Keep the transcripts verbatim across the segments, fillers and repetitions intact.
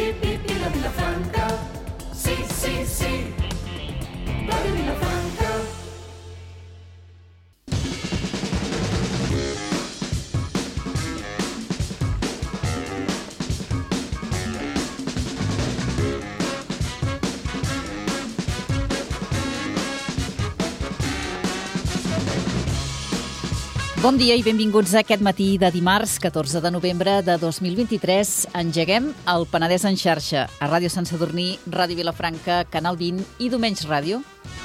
pip, pip, i la Vilafranca. Sí, sí, sí, Ràdio Vilafranca. Bon dia i benvinguts a aquest matí de dimarts, catorze de novembre de dos mil vint-i-tres. Engeguem el Penedès en xarxa, a Ràdio Sant Sadurní, Ràdio Vilafranca, Canal vint i Domenys Ràdio.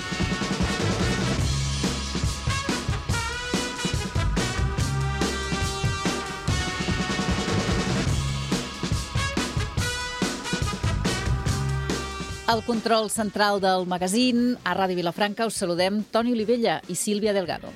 Al control central del magazín, a Ràdio Vilafranca, us saludem Toni Olivella i Sílvia Delgado.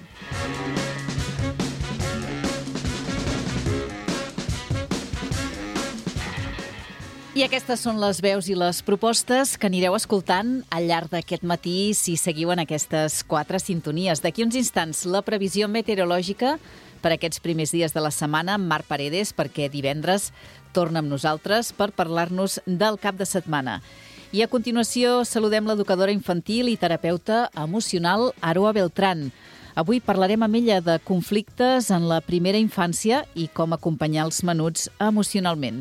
I aquestes són les veus i les propostes que anireu escoltant al llarg d'aquest matí si seguiu en aquestes quatre sintonies. D'aquí uns instants, la previsió meteorològica per aquests primers dies de la setmana amb Marc Paredes, perquè divendres torna amb nosaltres per parlar-nos del cap de setmana. I a continuació saludem l'educadora infantil i terapeuta emocional Aroa Beltrán. Avui parlarem amb ella de conflictes en la primera infància i com acompanyar els menuts emocionalment.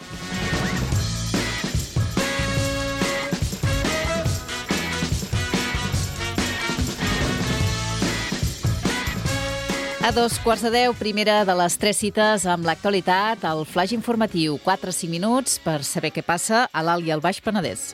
A dos quarts de deu, primera de les tres cites amb l'actualitat, el flaix informatiu, quatre a cinc minuts per saber què passa a l'Alt i al Baix Penedès.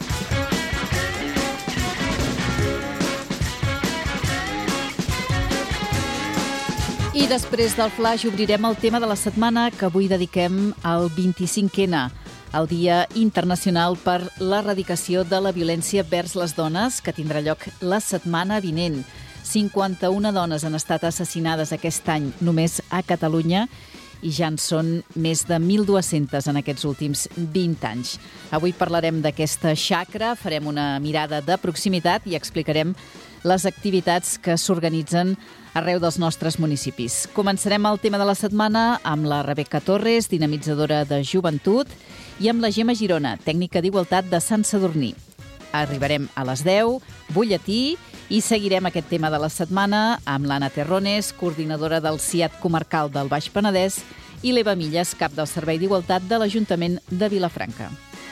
I després del flaix obrirem el tema de la setmana que avui dediquem al vint-i-cinc ena, el Dia Internacional per l'Erradicació de la Violència vers les Dones, que tindrà lloc la setmana vinent. cinquanta-una dones han estat assassinades aquest any només a Catalunya i ja en són més de mil dues-centes en aquests últims vint anys. Avui parlarem d'aquesta xacra, farem una mirada de proximitat i explicarem les activitats que s'organitzen arreu dels nostres municipis. Començarem el tema de la setmana amb la Rebeca Torres, dinamitzadora de joventut, i amb la Gemma Girona, tècnica d'igualtat de Sant Sadurní. Arribarem a les deu, butlletí, i seguirem aquest tema de la setmana amb l'Anna Terrones, coordinadora del C I A T comarcal del Baix Penedès, i l'Eva Milles, cap del Servei d'Igualtat de l'Ajuntament de Vilafranca.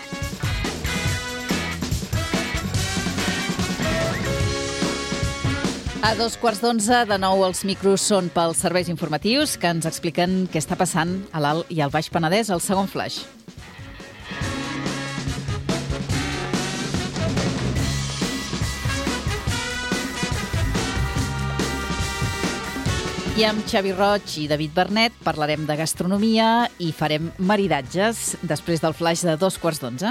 A dos quarts d'onze, de nou, els micros són pels serveis informatius que ens expliquen què està passant a l'Alt i al Baix Penedès, al segon flaix. I amb Xavi Roig i David Bernet parlarem de gastronomia i farem maridatges després del flaix de dos quarts d'onze.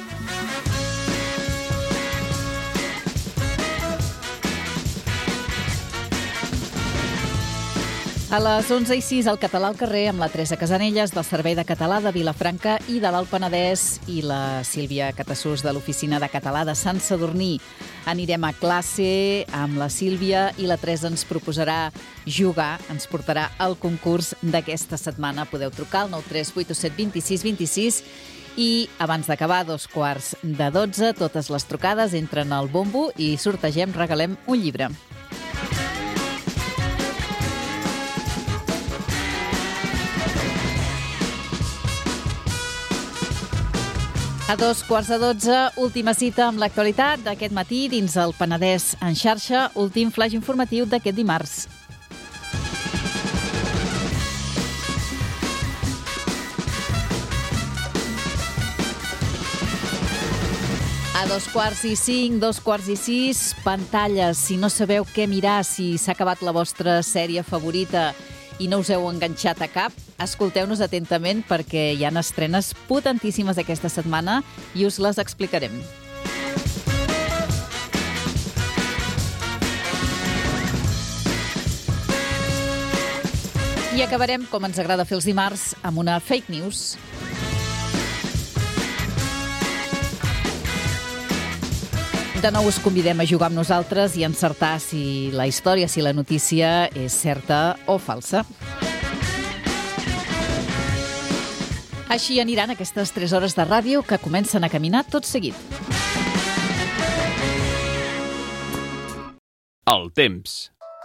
A les onze i sis, el Català al carrer amb la Teresa Casanelles del Servei de Català de Vilafranca i de l'Alt Penedès i la Sílvia Catassús de l'Oficina de Català de Sant Sadurní. Anirem a classe amb la Sílvia i la Teresa ens proposarà jugar, ens portarà al concurs d'aquesta setmana. Podeu trucar al nou tres vuit set dos sis dos sis i abans d'acabar, dos quarts de dotze, totes les trucades entren al bombo i sortegem, regalem un llibre. A dos quarts de dotze, última cita amb l'actualitat d'aquest matí dins el Penedès en xarxa, últim flaix informatiu d'aquest dimarts. A dos quarts i cinc, dos quarts i sis, pantalles. Si no sabeu què mirar, si s'ha acabat la vostra sèrie favorita i no us heu enganxat a cap, escolteu-nos atentament perquè hi ha estrenes potentíssimes aquesta setmana i us les explicarem. I acabarem, com ens agrada fer els dimarts, amb una fake news. De nou us convidem a jugar amb nosaltres i encertar si la història, si la notícia és certa o falsa. Així aniran aquestes tres hores de ràdio que comencen a caminar tot seguit. El temps.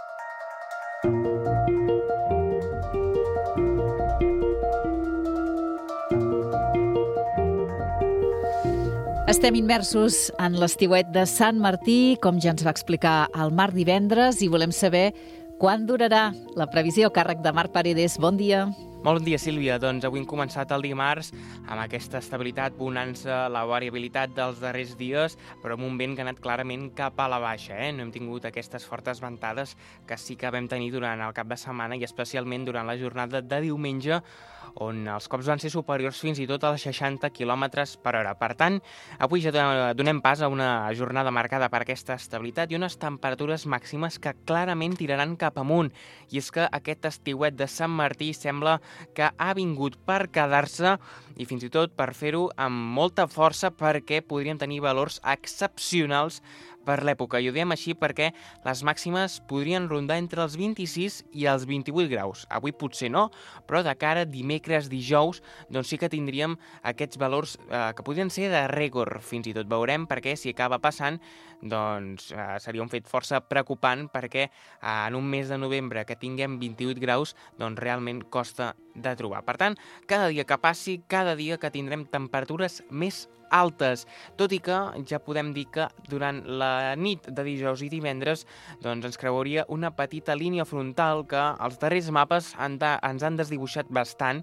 Estem immersos en l'estiuet de Sant Martí, com ja ens va explicar el Marc divendres, i volem saber quan durarà la previsió a càrrec de Marc Paredes. Bon dia. Molt bon dia, Sílvia. Doncs avui hem començat el dimarts amb aquesta estabilitat, bonança, la variabilitat dels darrers dies, però amb un vent que ha anat clarament cap a la baixa. Eh? No hem tingut aquestes fortes ventades que sí que vam tenir durant el cap de setmana i especialment durant la jornada de diumenge, on els cops van ser superiors fins i tot als seixanta quilòmetres per hora. Per tant, avui ja donem pas a una jornada marcada per aquesta estabilitat i unes temperatures màximes que clarament tiraran cap amunt. I és que aquest estiuet de Sant Martí sembla que ha vingut per quedar-se i fins i tot per fer-ho amb molta força, perquè podríem tenir valors excepcionals per l'època. I ho diem així perquè les màximes podrien rondar entre els vint-i-sis i els vint-i-vuit graus. Avui potser no, però de cara a dimecres, dijous, doncs sí que tindríem aquests valors eh, que podrien ser de rècord. Fins i tot veurem, perquè si acaba passant, doncs eh, seria un fet força preocupant, perquè eh, en un mes de novembre que tinguem vint-i-vuit graus, doncs realment costa de trobar. Per tant, cada dia que passi, cada dia que tindrem temperatures més altes, tot i que ja podem dir que durant la nit de dijous i divendres doncs ens creuaria una petita línia frontal que els darrers mapes han de, ens han desdibuixat bastant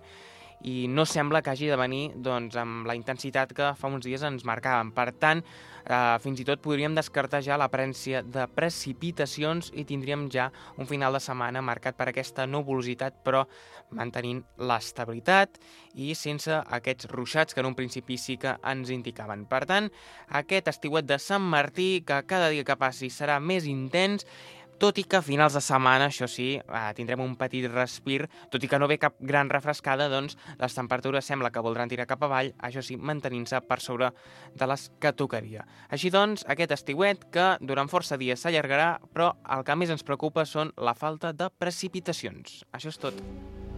i no sembla que hagi de venir doncs, amb la intensitat que fa uns dies ens marcaven. Per tant, eh, fins i tot podríem descartar ja l'aparència de precipitacions i tindríem ja un final de setmana marcat per aquesta nuvolositat, però mantenint l'estabilitat i sense aquests ruixats que en un principi sí que ens indicaven. Per tant, aquest estiuet de Sant Martí, que cada dia que passi serà més intens, tot i que a finals de setmana, això sí, eh, tindrem un petit respir, tot i que no ve cap gran refrescada, doncs les temperatures sembla que voldran tirar cap avall, això sí, mantenint-se per sobre de les que tocaria. Així doncs, aquest estiuet que durant força dies s'allargarà, però el que més ens preocupa són la falta de precipitacions. Això és tot.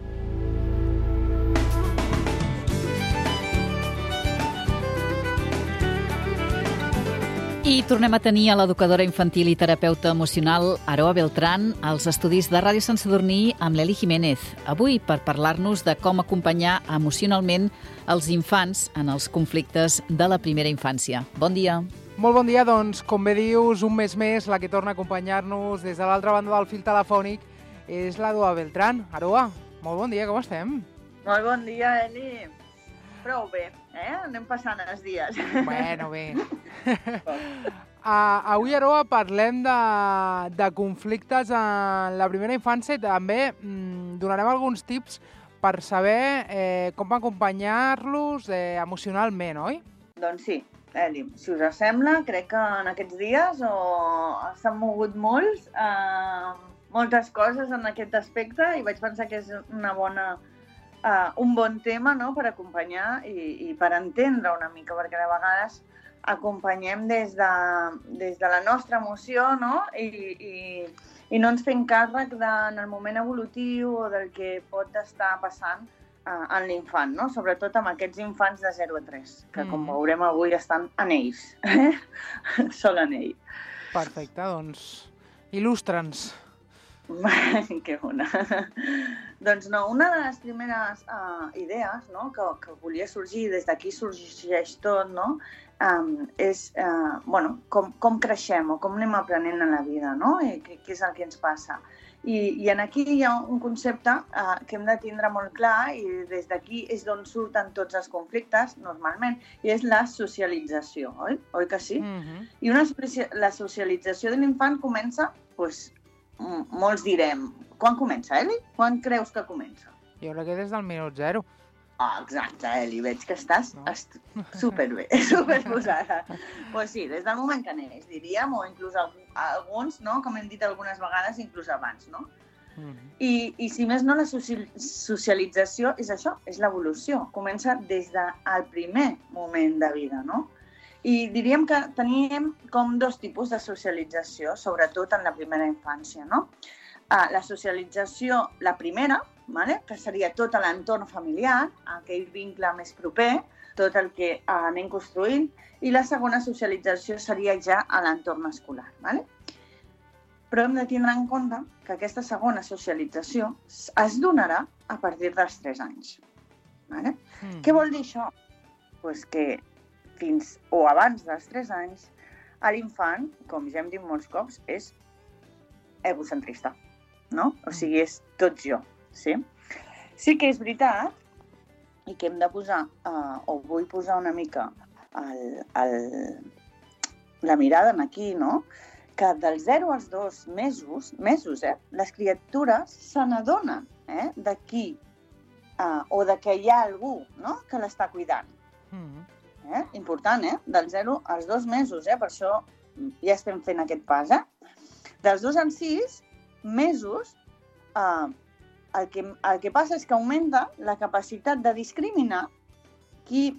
I tornem a tenir a l'educadora infantil i terapeuta emocional Aroa Beltrán als estudis de Ràdio Sant Sadurní amb l'Eli Jiménez. Avui per parlar-nos de com acompanyar emocionalment els infants en els conflictes de la primera infància. Bon dia. Molt bon dia, doncs, com bé dius, un mes més, la que torna a acompanyar-nos des de l'altra banda del fil telefònic és l'Aroa Beltrán. Aroa, molt bon dia, com estem? Molt bon dia, Eli. Prou bé, eh? Anem passant els dies. Bueno, bé. Uh, avui, Aroa, parlem de, de conflictes en la primera infància i també mm, donarem alguns tips per saber eh, com acompanyar-los eh, emocionalment, oi? Doncs sí, Eli, si us sembla, crec que en aquests dies oh, s'han mogut molts, eh, moltes coses en aquest aspecte i vaig pensar que és una bona... Uh, un bon tema, no?, per acompanyar i, i per entendre una mica, perquè de vegades acompanyem des de, des de la nostra emoció, no?, I, i, i no ens fem càrrec de, en el moment evolutiu o del que pot estar passant uh, en l'infant, no?, sobretot amb aquests infants de zero a tres, que com veurem avui estan en ells, eh? Sol en ell. Perfecte, doncs il·lustra'ns. Que bona. Doncs no, una de les primeres uh, idees, no, que, que volia sorgir, des d'aquí sorgeix tot, no, um, és uh, bueno, com, com creixem o com anem aprenent en la vida, no? I què, què és el que ens passa. I, i en aquí hi ha un concepte uh, que hem de tindre molt clar i des d'aquí és d'on surten tots els conflictes, normalment, i és la socialització, oi? Oi que sí? Mm-hmm. I una, la socialització de l'infant comença, doncs, molts direm, quan comença, Eli? Quan creus que comença? Jo crec que des del minut zero. Ah, oh, exacte, Eli, veig que estàs no? est superbé, superposada. Doncs pues sí, des del moment que neix, diríem, o inclús alguns, no? Com hem dit algunes vegades, inclús abans, no? Mm-hmm. I, I si més no, la socialització és això, és l'evolució. Comença des del primer moment de vida, no? I diríem que teníem com dos tipus de socialització, sobretot en la primera infància, no? Uh, la socialització, la primera, vale? Que seria tot l'entorn familiar, aquell vincle més proper, tot el que anem construint, i la segona socialització seria ja a l'entorn escolar. Vale? Però hem de tindre en compte que aquesta segona socialització es donarà a partir dels tres anys. Vale? Mm. Què vol dir això? Pues que fins o abans dels tres anys, l'infant, com ja hem dit molts cops, és egocentrista, no? O sigui, és tot jo, sí? Sí que és veritat, i que hem de posar, uh, o vull posar una mica el, el, la mirada aquí, no? Que dels zero als dos mesos, mesos eh, les criatures se n'adonen eh, de qui uh, o de que hi ha algú, no?, que l'està cuidant. Mm. Eh? Important, eh? Del zero als dos mesos, eh? Per això ja estem fent aquest pas, eh? Dels dos als sis mesos, eh, el, que, el que passa és que augmenta la capacitat de discriminar qui,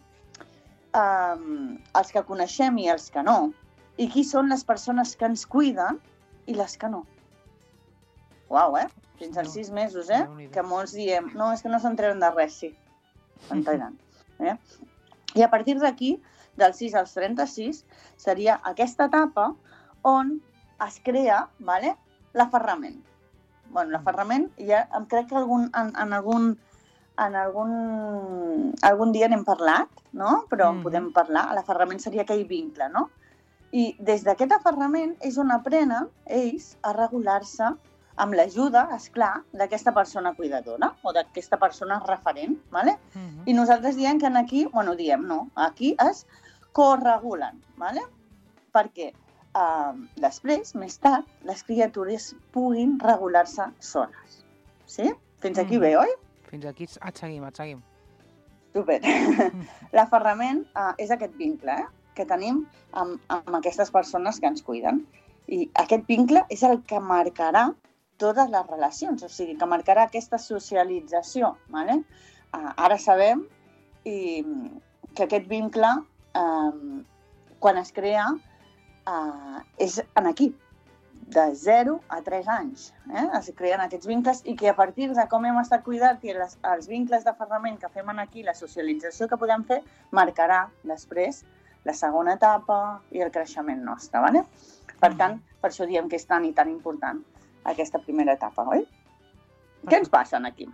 eh, els que coneixem i els que no, i qui són les persones que ens cuiden i les que no. Uau, eh? Fins als sis mesos, eh? Que molts diem, no, és que no s'enteren de res, sí. S'entenen, eh? I a partir d'aquí, dels sis als trenta-sis, seria aquesta etapa on es crea, vale, l'aferrament. Bueno, l'aferrament, ja em crec que algun, en, en, algun, en algun, algun dia n'hem parlat, no? Però en mm. podem parlar. L'aferrament seria aquell vincle, no? I des d'aquest aferrament és on aprenen ells a regular-se amb l'ajuda, esclar, d'aquesta persona cuidadora o d'aquesta persona referent, ¿vale? Uh-huh. I nosaltres diem que aquí, bueno, diem no, aquí es corregulen, ¿vale? Perquè eh, després, més tard, les criatures puguin regular-se soles. Sí? Fins aquí uh-huh. bé, oi? Fins aquí et seguim, et seguim. Super. L'aferrament eh, és aquest vincle eh, que tenim amb, amb aquestes persones que ens cuiden. I aquest vincle és el que marcarà totes les relacions, o sigui, que marcarà aquesta socialització. Vale? Uh, ara sabem i, que aquest vincle, uh, quan es crea, uh, és en aquí, de zero a tres anys. Eh? Es creen aquests vincles i que a partir de com hem estat cuidats i les, els vincles d'aferrament que fem aquí, la socialització que podem fer, marcarà després la segona etapa i el creixement nostre. Vale? Per tant, per això diem que és tan i tan important aquesta primera etapa, oi? Què ens passa aquí?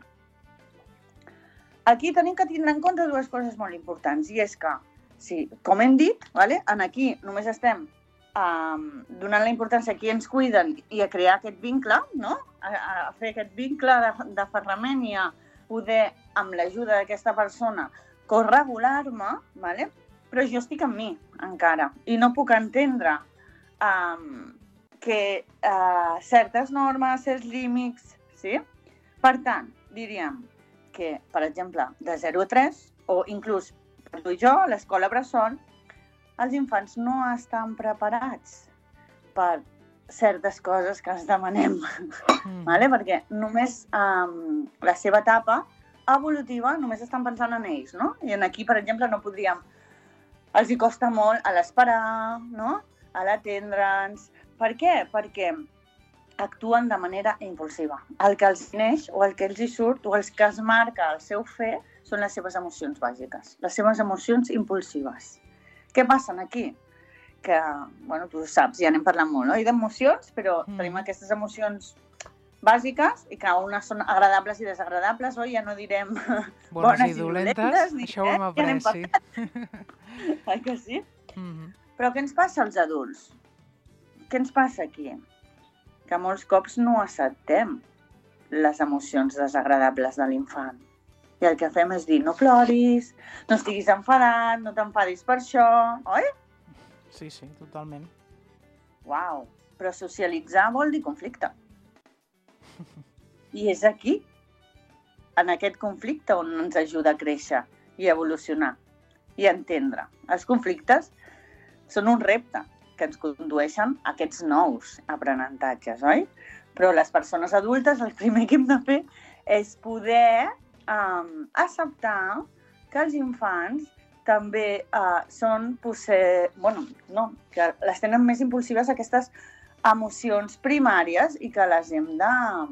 Aquí tenim que tindre en compte dues coses molt importants, i és que, sí, com hem dit, vale, en aquí només estem um, donant la importància a qui ens cuiden i a crear aquest vincle, no? a, a fer aquest vincle d'aferrament i a poder, amb l'ajuda d'aquesta persona, corregular-me, vale? Però jo estic amb mi, encara, i no puc entendre um, que uh, certes normes, certs límits, sí? Per tant, diríem que, per exemple, de zero a tres, o inclús per tu i jo, a l'escola bressol, els infants no estan preparats per certes coses que els demanem, mm. vale? Perquè només um, la seva etapa evolutiva només estan pensant en ells, no? I aquí, per exemple, no podríem... Els hi costa molt a l'esperar, no? A l'atendre'ns. Per què? Perquè actuen de manera impulsiva. El que els neix o el que els hi surt o els que es marca el seu fer són les seves emocions bàsiques, les seves emocions impulsives. Què passa aquí? Que, bueno, tu saps, ja n'hem parlat molt, no? I d'emocions, però mm. tenim aquestes emocions bàsiques i que unes són agradables i desagradables, oi? Ja no direm bones, bones i dolentes, dolentes ni, això ho hem après, ja sí. Oi que sí? Mm-hmm. Però què ens passa als adults? Què ens passa aquí? Que molts cops no acceptem les emocions desagradables de l'infant. I el que fem és dir, no ploris, no estiguis enfadat, no t'enfadis per això, oi? Sí, sí, totalment. Uau, però socialitzar vol dir conflicte. I és aquí, en aquest conflicte, on ens ajuda a créixer i evolucionar i entendre. Els conflictes són un repte que ens condueixen a aquests nous aprenentatges, oi? Però les persones adultes, el primer que hem de fer és poder um, acceptar que els infants també uh, són posser... bueno, no, que les tenen més impulsives aquestes emocions primàries i que les hem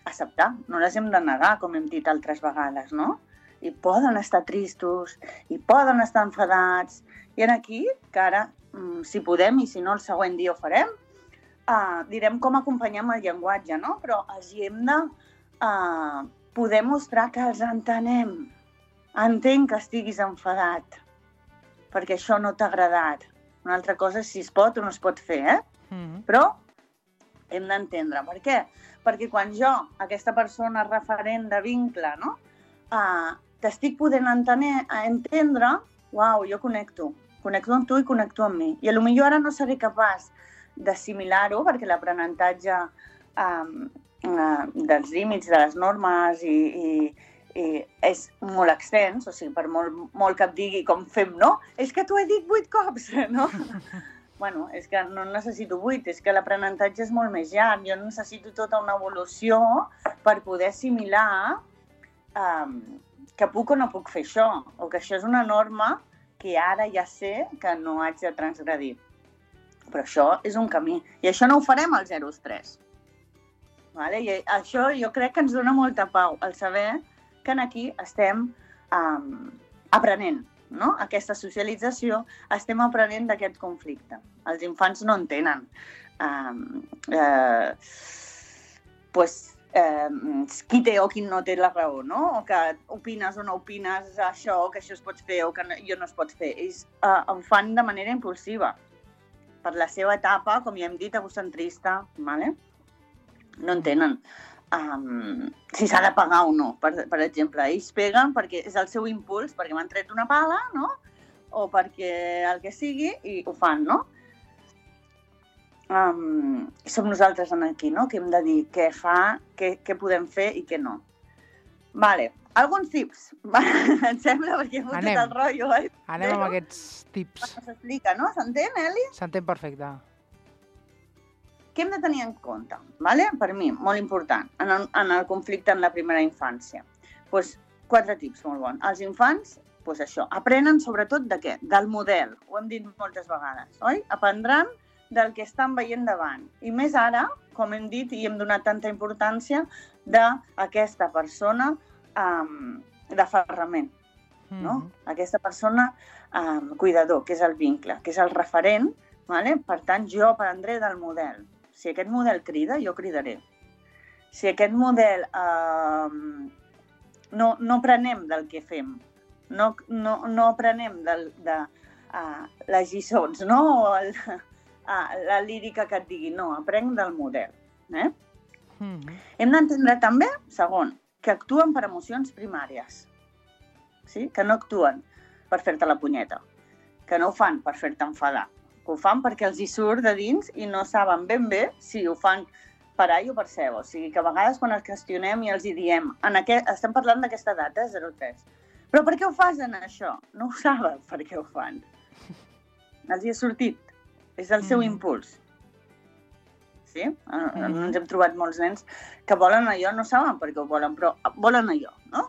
acceptar, no les hem de negar, com hem dit altres vegades, no? I poden estar tristos, i poden estar enfadats, i en aquí, que ara, si podem, i si no el següent dia ho farem, uh, direm com acompanyem el llenguatge, no? Però els hi hem de uh, poder mostrar que els entenem. Entenc que estiguis enfadat, perquè això no t'ha agradat. Una altra cosa és si es pot o no es pot fer, eh? Mm-hmm. Però hem d'entendre. Per què? Perquè quan jo, aquesta persona referent de vincle, no? Uh, t'estic podent entener, entendre, uau, jo connecto. Connecto amb tu i connecto amb mi. I potser ara no seré capaç d'assimilar-ho, perquè l'aprenentatge um, uh, dels límits, de les normes i, i, i és molt extens, o sigui, per molt, molt que et digui com fem, no? És que t'ho he dit vuit cops, no? Bueno, és que no necessito vuit, és que l'aprenentatge és molt més llarg. Jo necessito tota una evolució per poder assimilar um, que puc o no puc fer això, o que això és una norma que ara ja sé que no haig de transgredir. Però això és un camí. I això no ho farem al zero tres. Vale? I això jo crec que ens dona molta pau, el saber que aquí estem um, aprenent, no? Aquesta socialització, estem aprenent d'aquest conflicte. Els infants no entenen. Um, eh, pues, eh, qui té o qui no té la raó, no? O que opines o no opines això, o que això es pot fer o que no, jo no es pot fer. Ells eh, ho fan de manera impulsiva, per la seva etapa, com ja hem dit, egocentrista, ¿vale? No entenen um, si s'ha de pagar o no, per, per exemple. Ells peguen perquè és el seu impuls, perquè m'han tret una pala, no? O perquè el que sigui, i ho fan, no? Um, som nosaltres aquí, no? Que hem de dir què fa, què, què podem fer i què no. Vale, alguns tips. Em sembla, perquè he fotit el rotllo, oi? Anem amb aquests tips. S'explica, no? S'entén, Eli? S'entén perfecte. Què hem de tenir en compte? Vale? Per mi, molt important, en el, en el conflicte en la primera infància. Pues, quatre tips molt bons. Els infants, pues això, aprenen sobretot de què? Del model. Ho hem dit moltes vegades, oi? Aprendran del que estan veient davant. I més ara, com hem dit i hem donat tanta importància, d'aquesta persona um, d'aferrament, mm-hmm. no? Aquesta persona um, cuidador, que és el vincle, que és el referent, vale? Per tant, jo aprendré del model. Si aquest model crida, jo cridaré. Si aquest model uh, no, no aprenem del que fem, no, no, no aprenem del, de uh, les lliçons, no? O el, uh, la lírica que et digui, no, aprenc del model. Eh? Mm-hmm. Hem d'entendre també, segon, que actuen per emocions primàries. Sí? Que no actuen per fer-te la punyeta, que no ho fan per fer-te enfadar, que ho fan perquè els hi surt de dins i no saben ben bé si ho fan per A o per C. O sigui, que a vegades quan els qüestionem i els hi diem, en aquest, estem parlant d'aquesta data, zero tres, però per què ho fas en això? No ho saben per què ho fan. Els hi ha sortit. És el seu mm. impuls. Sí? Mm. Ens hem trobat molts nens que volen allò, no saben per què ho volen, però volen allò, no?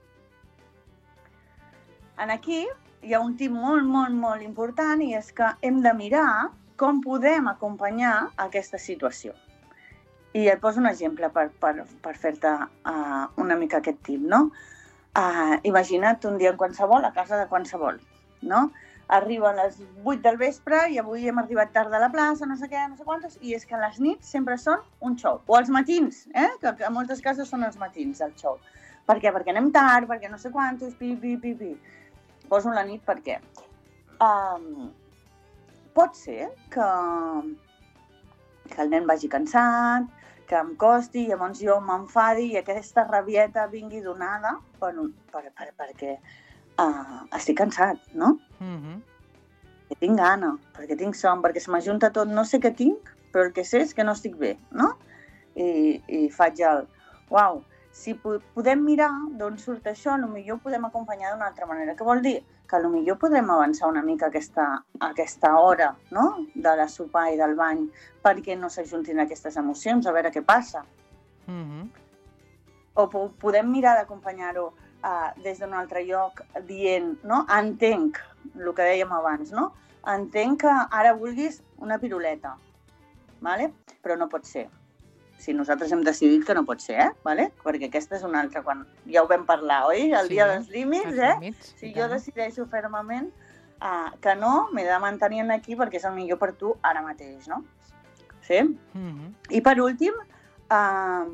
En aquí hi ha un tip molt, molt, molt important i és que hem de mirar com podem acompanyar aquesta situació. I et poso un exemple per, per, per fer-te uh, una mica aquest tip, no? Uh, imagina't un dia en qualsevol, a casa de qualsevol, no? Arriba a les vuit del vespre i avui hem arribat tard a la plaça, no sé què, no sé quantos, i és que les nits sempre són un xou. O els matins, eh? Que, que en moltes cases són els matins, el xou. Per què? Perquè anem tard, perquè no sé quantos, pi, pi, pi, pi. Poso la nit perquè um, pot ser que, que el nen vagi cansat, que em costi, llavors jo m'enfadi i aquesta rabieta vingui donada per, per, per, perquè uh, estic cansat, no? Mm-hmm. Que tinc gana, perquè tinc son, perquè se m'ajunta tot, no sé què tinc, però el que sé és que no estic bé, no? I, i faig el, uau, si podem mirar d'on surt això, potser ho podem acompanyar d'una altra manera. Què vol dir? Que potser podrem avançar una mica aquesta, aquesta hora, no? De la sopar i del bany perquè no s'ajuntin aquestes emocions, a veure què passa. Mm-hmm. O podem mirar d'acompanyar-ho uh, des d'un altre lloc dient, no? Entenc, el que dèiem abans, no? Entenc que ara vulguis una piruleta, vale? Però no pot ser. si nosaltres hem decidit que no pot ser, eh? Vale? Perquè aquesta és una altra, quan ja ho vam parlar, oi? El Sí, dia dels límits, els eh? límits, Si i jo tant. decideixo fermament uh, que no, m'he de mantenir aquí perquè és el millor per tu ara mateix, no? Sí? Mhm. I per últim, uh,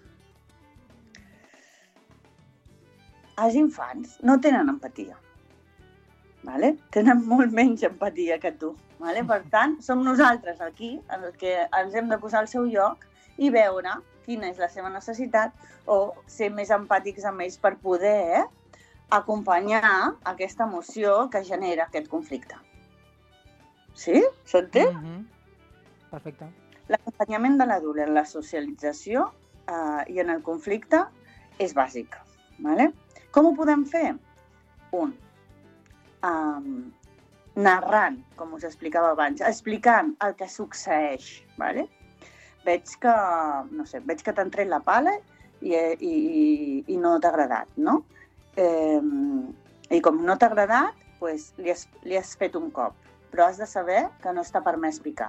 els infants no tenen empatia. Vale? Tenen molt menys empatia que tu. Vale? Per tant, som nosaltres aquí els que ens hem de posar al seu lloc i veure quina és la seva necessitat o ser més empàtics amb ells per poder eh, acompanyar aquesta emoció que genera aquest conflicte. Sí? S'entén? Mhm. Perfecte. L'acompanyament de l'adult en la socialització eh, i en el conflicte és bàsic. Vale? Com ho podem fer? Un, um, narrant, com us explicava abans, explicant el que succeeix. Vale? Veig que, no sé, veig que t'han tret la pala i, i, i no t'ha agradat, no? Eh, I com no t'ha agradat, pues, li, has, li has fet un cop, però has de saber que no està permès picar.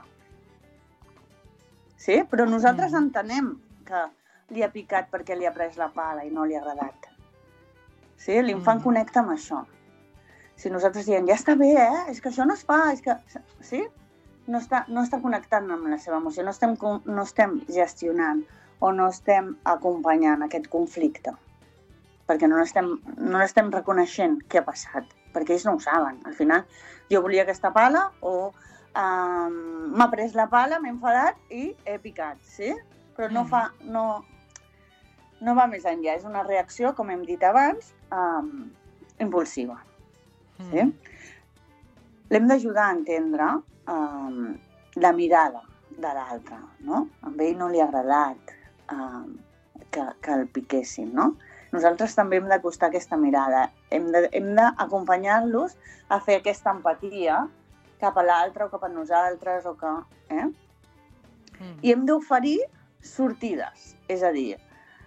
Sí? Però nosaltres Mm. entenem que li ha picat perquè li ha pres la pala i no li ha agradat. Sí? L'infant Mm. connecta amb això. Si nosaltres diem, ja està bé, eh? És que això no es fa, és que... Sí? No està, no està connectant amb la seva emoció, no estem, con- no estem gestionant o no estem acompanyant aquest conflicte. Perquè no l'estem no l'estem reconeixent què ha passat, perquè ells no ho saben. Al final, jo volia aquesta pala o um, m'ha pres la pala, m'he enfadat i he picat, sí? Però no, Mm. fa, no, no va més enllà, és una reacció, com hem dit abans, um, impulsiva. Sí? Mhm. L'hem d'ajudar a entendre um, la mirada de l'altre, no? A ell no li ha agradat um, que, que el piquessin, no? Nosaltres també hem d'acostar aquesta mirada. Hem de- hem d'acompanyar-los a fer aquesta empatia cap a l'altre o cap a nosaltres o que... Eh? Mhm. I hem d'oferir sortides. És a dir,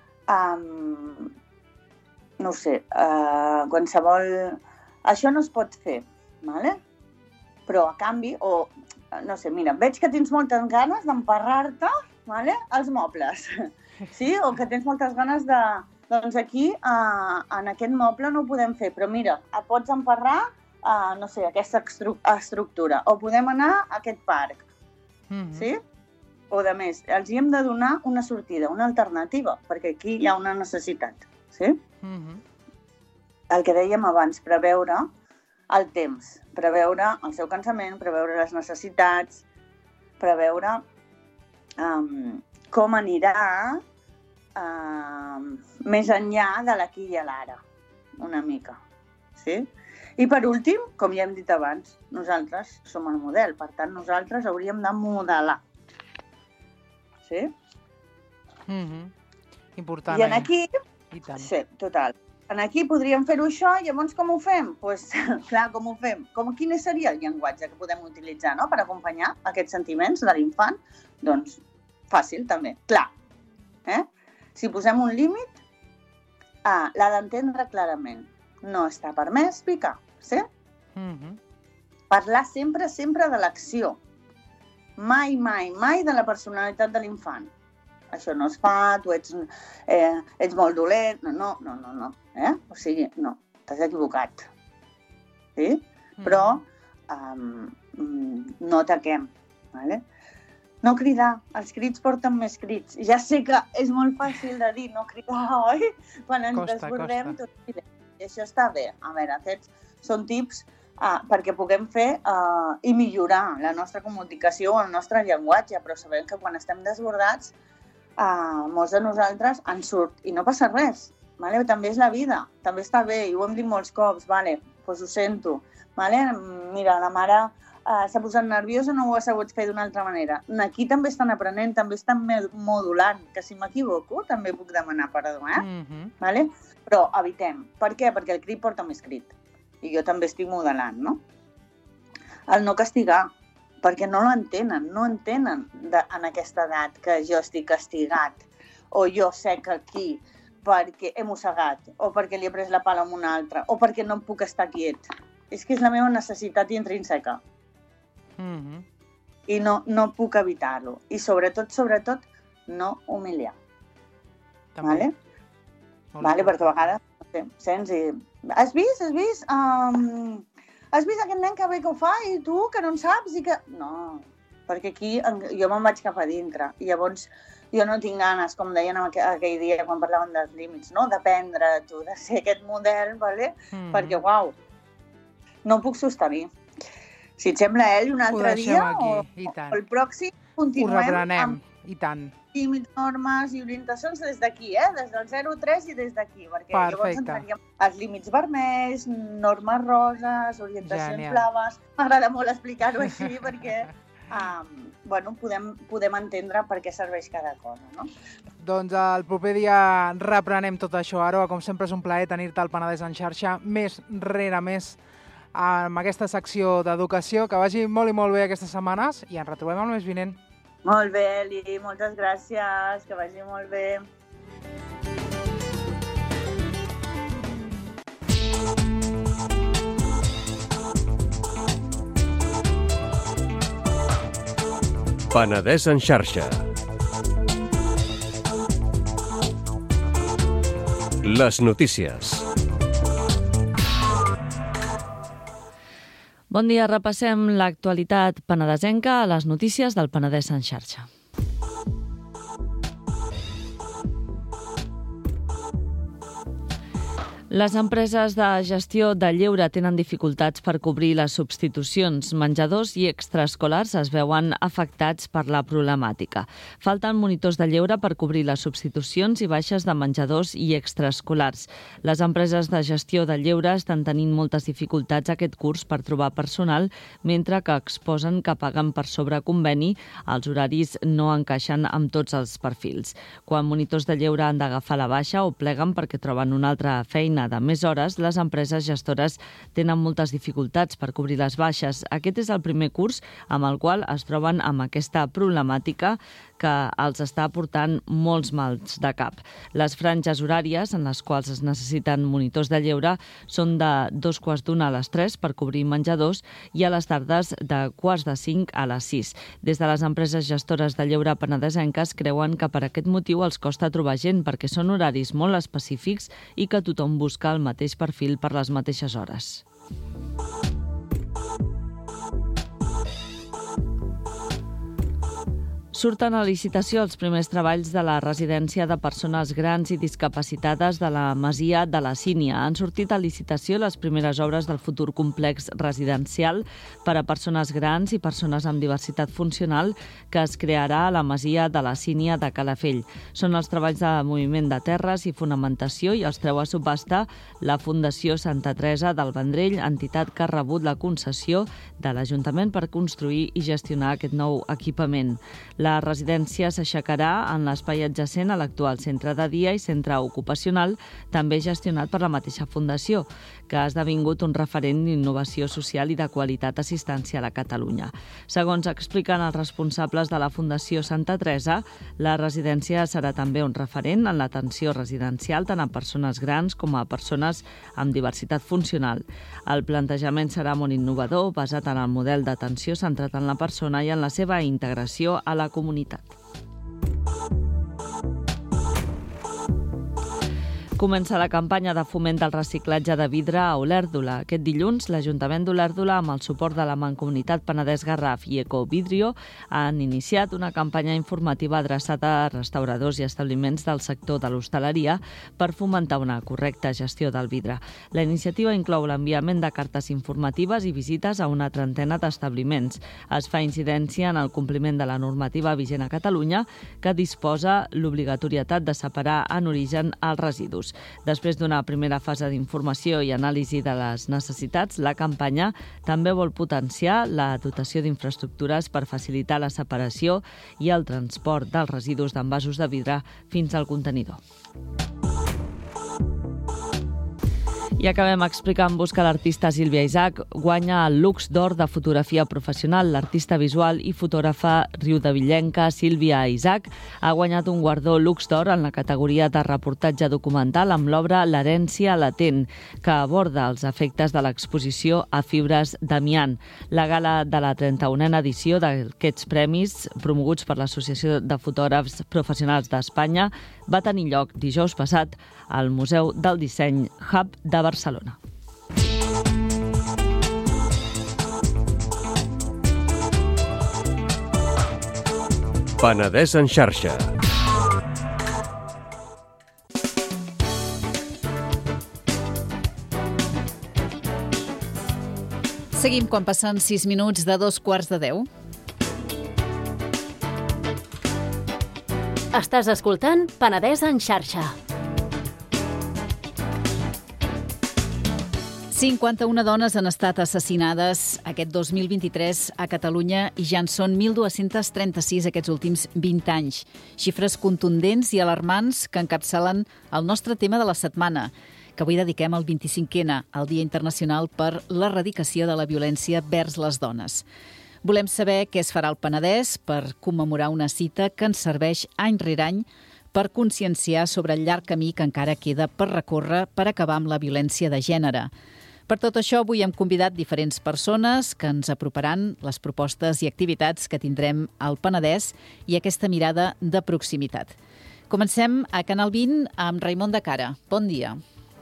um, no ho sé, uh, qualsevol... Això no es pot fer, vale? Però a canvi, o no sé, mira, veig que tens moltes ganes d'emparrar-te, vale? Els mobles, sí? O que tens moltes ganes de... Doncs aquí, uh, en aquest moble no ho podem fer, però mira, et pots emparrar, uh, no sé, aquesta estru estructura, o podem anar a aquest parc, Mhm. sí? O de més, els hi hem de donar una sortida, una alternativa, perquè aquí hi ha una necessitat, sí? Mhm. El que dèiem abans, preveure el temps, preveure el seu cansament, preveure les necessitats, preveure um, com anirà um, més enllà de l'aquí i l'ara, una mica. Sí? I per últim, com ja hem dit abans, nosaltres som el model, per tant nosaltres hauríem de modelar. Sí? Mhm. Important. I en eh? aquí, I tant. sí, total. En aquí podríem fer-ho això, i llavors com ho fem? Doncs, pues, clar, com ho fem? Com, quin seria el llenguatge que podem utilitzar, no?, per acompanyar aquests sentiments de l'infant? Doncs fàcil, també. Clar. Eh? Si posem un límit, ah, l'ha d'entendre clarament. No està permès picar, sí? Mhm. Parlar sempre, sempre de l'acció. Mai, mai, mai de la personalitat de l'infant. Això no es fa, tu ets, eh, ets molt dolent. No, no, no, no, no. Eh? O sigui, no, t'has equivocat. Sí? Però um, no ataquem. Vale? No cridar. Els crits porten més crits. Ja sé que és molt fàcil de dir no cridar, oi? Quan ens Costa, desbordem, costa. tot cridem. I això està bé. A veure, aquests són tips uh, perquè puguem fer uh, i millorar la nostra comunicació o el nostre llenguatge, però sabem que quan estem desbordats, uh, molts de nosaltres en surt i no passa res. Vale? També és la vida, també està bé, i ho hem dit molts cops, vale? Doncs ho sento. Vale? Mira, la mare uh, s'ha posat nerviosa, no ho ha sabut fer d'una altra manera. Aquí també estan aprenent, també estan modulant, que si m'equivoco també puc demanar perdó, eh? Mhm. Vale? Però evitem. Per què? Perquè el crit porta més crit. I jo també estic modelant, no? El no castigar, perquè no l'entenen, no entenen de, en aquesta edat que jo estic castigat, o jo sé que aquí perquè he mossegat, o perquè li he pres la pala a un altre, o perquè no em puc estar quiet. És que és la meva necessitat intrínseca Mhm. i no, no puc evitar-lo. I sobretot, sobretot, no humiliar. També. Vale? Vale, perquè a vegades no sé, sents i... Has vist? Has vist? Um, has vist aquest nen que bé que ho fa i tu que no en saps i que... No, perquè aquí jo me'n vaig cap a dintre i llavors jo no tinc ganes, com deien aquell dia quan parlaven dels límits, no? D'aprendre tu, de ser aquest model, vale? Mm-hmm. Perquè, uau, no ho puc sostenir. Si et sembla, ell, un altre dia aquí, o, o el pròxim continuem ho reprenem, amb i tant. límits, normes i orientacions des d'aquí, eh? Des del zero tres i des d'aquí, perquè Perfecte. Llavors entraríem els límits vermells, normes roses, orientacions Genial. blaves. M'agrada molt explicar-ho així perquè um, bueno, podem, podem entendre per què serveix cada cosa, no? Doncs el proper dia reprenem tot això. Aroa, com sempre és un plaer tenir-te al Penedès en xarxa, més rere més amb aquesta secció d'educació. Que vagi molt i molt bé aquestes setmanes i ens retrobem el mes vinent. Molt bé, Eli, moltes gràcies, que vagi molt bé. Penedès en xarxa. Les notícies. Bon dia, repassem l'actualitat penedesenca a les notícies del Penedès en xarxa. Les empreses de gestió de lleure tenen dificultats per cobrir les substitucions. Menjadors i extraescolars es veuen afectats per la problemàtica. Falten monitors de lleure per cobrir les substitucions i baixes de menjadors i extraescolars. Les empreses de gestió de lleure estan tenint moltes dificultats aquest curs per trobar personal, mentre que exposen que paguen per sobre conveni, els horaris no encaixen amb tots els perfils. Quan monitors de lleure han d'agafar la baixa o pleguen perquè troben una altra feina de més hores, les empreses gestores tenen moltes dificultats per cobrir les baixes. Aquest és el primer curs amb el qual es troben amb aquesta problemàtica que els està portant molts mals de cap. Les franges horàries en les quals es necessiten monitors de lleure són de dos quarts d'una a les tres per cobrir menjadors i a les tardes de quarts de cinc a les sis. Des de les empreses gestores de lleure penedesenques creuen que per aquest motiu els costa trobar gent perquè són horaris molt específics i que tothom busca el mateix perfil per les mateixes hores. Surten a licitació els primers treballs de la residència de persones grans i discapacitades de la Masia de la Sínia. Han sortit a licitació les primeres obres del futur complex residencial per a persones grans i persones amb diversitat funcional que es crearà a la Masia de la Sínia de Calafell. Són els treballs de moviment de terres i fonamentació i els treu a subhasta la Fundació Santa Teresa del Vendrell, entitat que ha rebut la concessió de l'Ajuntament per construir i gestionar aquest nou equipament. La residència s'aixecarà en l'espai adjacent a l'actual centre de dia i centre ocupacional, també gestionat per la mateixa fundació, que ha esdevingut un referent d'innovació social i de qualitat assistencial a Catalunya. Segons expliquen els responsables de la Fundació Santa Teresa, la residència serà també un referent en l'atenció residencial tant a persones grans com a persones amb diversitat funcional. El plantejament serà molt innovador, basat en el model d'atenció centrat en la persona i en la seva integració a la comunitat. Comença la campanya de foment del reciclatge de vidre a Olèrdola. Aquest dilluns, l'Ajuntament d'Olèrdola, amb el suport de la Mancomunitat Penedès Garraf i Ecovidrio, han iniciat una campanya informativa adreçada a restauradors i establiments del sector de l'hostaleria per fomentar una correcta gestió del vidre. La iniciativa inclou l'enviament de cartes informatives i visites a una trentena d'establiments. Es fa incidència en el compliment de la normativa vigent a Catalunya, que disposa l'obligatorietat de separar en origen els residus. Després d'una primera fase d'informació i anàlisi de les necessitats, la campanya també vol potenciar la dotació d'infraestructures per facilitar la separació i el transport dels residus d'envasos de vidre fins al contenidor. I acabem explicant-vos que l'artista Sílvia Isaac guanya el Lux d'Or de fotografia professional. L'artista visual i fotògrafa riudevillenca Sílvia Isaac ha guanyat un guardó Lux d'Or en la categoria de reportatge documental amb l'obra L'herència latent, que aborda els efectes de l'exposició a fibres d'amiant. La gala de la trenta-unena edició d'aquests premis, promoguts per l'Associació de Fotògrafs Professionals d'Espanya, va tenir lloc dijous passat al Museu del Disseny Hub de Barcelona. Penedès en xarxa. Seguim quan passen sis minuts de dos quarts de deu. Estàs escoltant Penedès en xarxa. cinquanta-una dones han estat assassinades aquest dos mil vint-i-tres a Catalunya i ja en són mil dos-cents trenta-sis aquests últims vint anys. Xifres contundents i alarmants que encapçalen el nostre tema de la setmana, que avui dediquem al vint-i-cinquè, el Dia Internacional per l'Erradicació de la Violència vers les Dones. Volem saber què es farà al Penedès per commemorar una cita que ens serveix any rere any per conscienciar sobre el llarg camí que encara queda per recórrer per acabar amb la violència de gènere. Per tot això, avui hem convidat diferents persones que ens aproparan les propostes i activitats que tindrem al Penedès i aquesta mirada de proximitat. Comencem a Canal vint amb Raimon de Cara. Bon dia.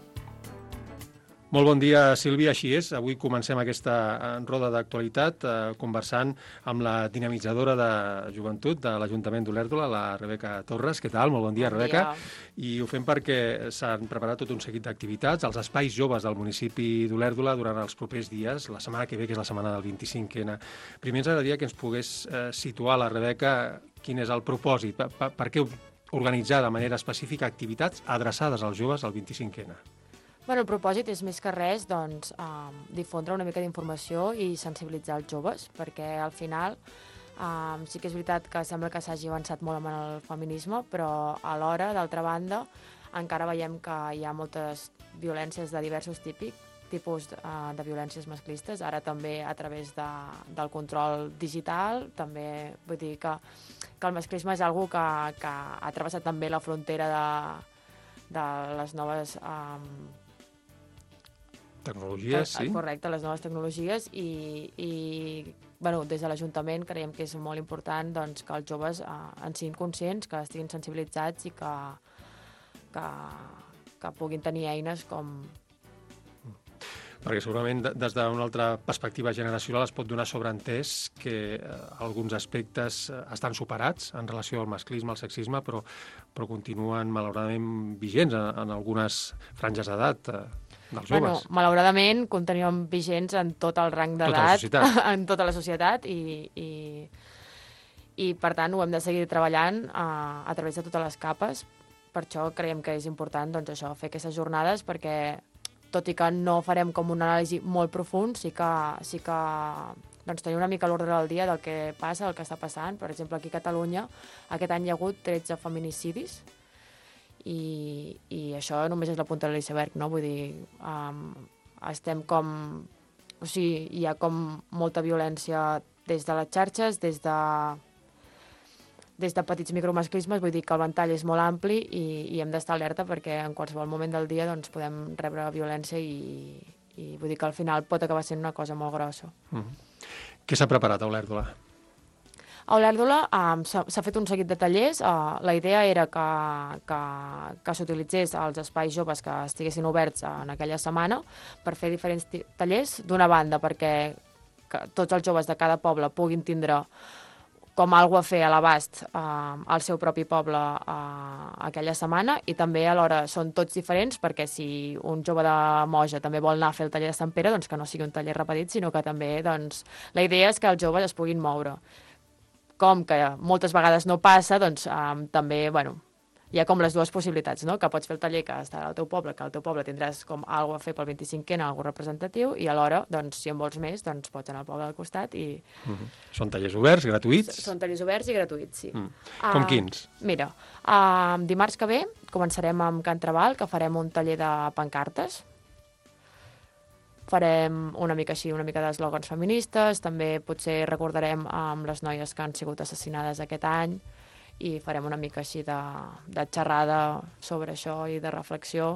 Molt bon dia, Sílvia. Així és. Avui comencem aquesta roda d'actualitat eh, conversant amb la dinamitzadora de joventut de l'Ajuntament d'Olèrdola, la Rebeca Torres. Què tal? Molt bon dia, bon Rebeca. Dia. I ho fem perquè s'han preparat tot un seguit d'activitats als espais joves del municipi d'Olèrdola durant els propers dies, la setmana que ve, que és la setmana del vint-i-cinquè. Primer ens agradaria que ens pogués eh, situar la Rebeca quin és el propòsit, per, per, per què organitzar de manera específica activitats adreçades als joves al vint-i-cinquè. Bueno, el propòsit és més que res doncs, eh, difondre una mica d'informació i sensibilitzar els joves, perquè al final eh, sí que és veritat que sembla que s'hagi avançat molt amb el feminisme, però alhora, d'altra banda, encara veiem que hi ha moltes violències de diversos típics, tipus eh, de violències masclistes, ara també a través de, del control digital, també vull dir que, que el masclisme és algo que, que ha travessat també la frontera de, de les noves... Eh, tecnologies, sí. Correcte, les noves tecnologies i, i bueno, des de l'Ajuntament creiem que és molt important doncs, que els joves eh, en siguin conscients, que estiguin sensibilitzats i que, que, que puguin tenir eines com... Perquè segurament des d'una altra perspectiva generacional es pot donar sobreentès que eh, alguns aspectes estan superats en relació al masclisme, al sexisme, però, però continuen malauradament vigents en, en algunes franges d'edat eh, dels joves. Bueno, malauradament continuen vigents en tot el rang d'edat, tota en tota la societat i, i, i per tant ho hem de seguir treballant a, a través de totes les capes. Per això creiem que és important doncs, això, fer aquestes jornades perquè tot i que no farem com una anàlisi molt profund, sí que, sí que doncs, tenir una mica l'ordre del dia del que passa, del que està passant. Per exemple, aquí a Catalunya aquest any hi ha hagut tretze feminicidis i, i això només és la punta de l'iceberg, no? Vull dir, um, estem com... O sigui, hi ha com molta violència des de les xarxes, des de... des de petits micromasclismes, vull dir que el ventall és molt ampli i, i hem d'estar alerta perquè en qualsevol moment del dia doncs, podem rebre violència i, i vull dir que al final pot acabar sent una cosa molt grossa. Mm-hmm. Què s'ha preparat a Olèrdola? A Olèrdola um, s'ha fet un seguit de tallers. Uh, la idea era que, que, que s'utilitzés els espais joves que estiguessin oberts en aquella setmana per fer diferents tallers. D'una banda, perquè que tots els joves de cada poble puguin tindre com algo a fer a l'abast eh, al seu propi poble eh, aquella setmana i també alhora són tots diferents perquè si un jove de Moja també vol anar a fer el taller de Sant Pere, doncs que no sigui un taller repetit, sinó que també doncs, la idea és que els joves es puguin moure. Com que moltes vegades no passa, doncs eh, també, bueno, hi ha com les dues possibilitats, no? Que pots fer el taller que està al teu poble, que al teu poble tindràs com alguna a fer pel vint-i-cinquè, algo representatiu, i alhora, doncs, si en vols més, doncs pots anar al poble del costat i... Mm-hmm. Són tallers oberts, gratuïts? Són tallers oberts i gratuïts, sí. Mm. Com uh, quins? Mira, uh, dimarts que ve començarem amb Can Trabal, que farem un taller de pancartes. farem una mica així, una mica d'eslògans feministes, també potser recordarem amb les noies que han sigut assassinades aquest any i farem una mica així de, de xerrada sobre això i de reflexió.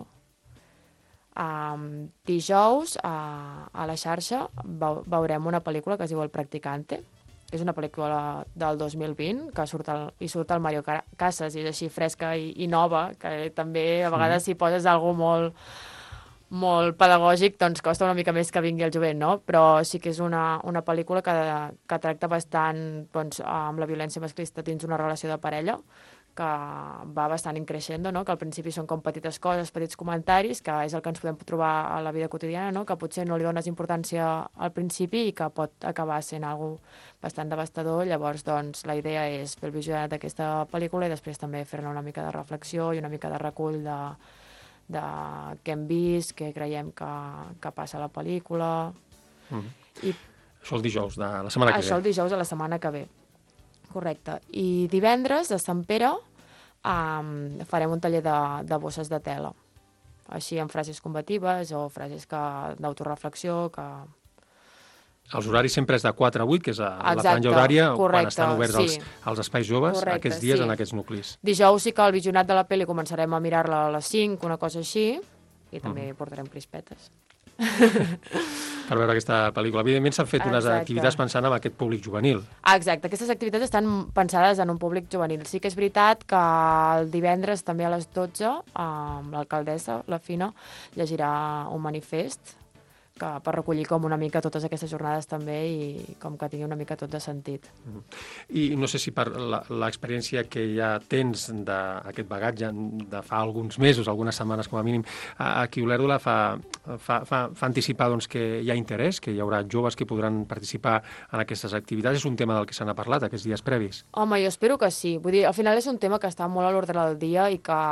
Um, dijous a, a la xarxa veurem una pel·lícula que es diu El Practicante. És una pel·lícula del dos mil vint que surt el, hi surt el Mario Casas i és així fresca i, i nova, que també a vegades si poses alguna molt, molt pedagògic doncs costa una mica més que vingui el jovent, no? Però sí que és una, una pel·lícula que, que tracta bastant doncs, amb la violència masclista dins una relació de parella, que va bastant increixent, no? Que al principi són com petites coses, petits comentaris, que és el que ens podem trobar a la vida quotidiana, no? Que potser no li dones importància al principi i que pot acabar sent algo bastant devastador. Llavors, doncs, la idea és fer el visionat d'aquesta pel·lícula i després també fer-ne una mica de reflexió i una mica de recull de, de què hem vist, què creiem que, que passa a la pel·lícula. Mm. I... Això el dijous de la setmana que ve. Això el dijous de la setmana que ve. Correcte. I divendres, a Sant Pere, um, farem un taller de, de bosses de tela. Així amb frases combatives o frases que d'autoreflexió, que... Els horaris sempre és de quatre a vuit, que és a Exacte, la franja horària, correcte, quan estan oberts sí. els, els espais joves, Correcte, aquests dies sí. en aquests nuclis. Dijous sí que el visionat de la pel·li començarem a mirar-la a les cinc, una cosa així, i també mm. portarem crispetes. Per veure aquesta pel·lícula. Evidentment s'han fet unes Exacte. activitats pensant en aquest públic juvenil. Exacte, aquestes activitats estan pensades en un públic juvenil. Sí que és veritat que el divendres també a les dotze amb l'alcaldessa, la Fina, llegirà un manifest que, per recollir com una mica totes aquestes jornades també i com que tingui una mica tot de sentit. I no sé si per l'experiència que ja tens d'aquest bagatge de fa alguns mesos, algunes setmanes com a mínim, aquí Olèrdola fa, fa, fa, fa anticipar doncs, que hi ha interès, que hi haurà joves que podran participar en aquestes activitats. És un tema del que se n'ha parlat aquests dies previs? Home, jo espero que sí. Vull dir, al final és un tema que està molt a l'ordre del dia i que...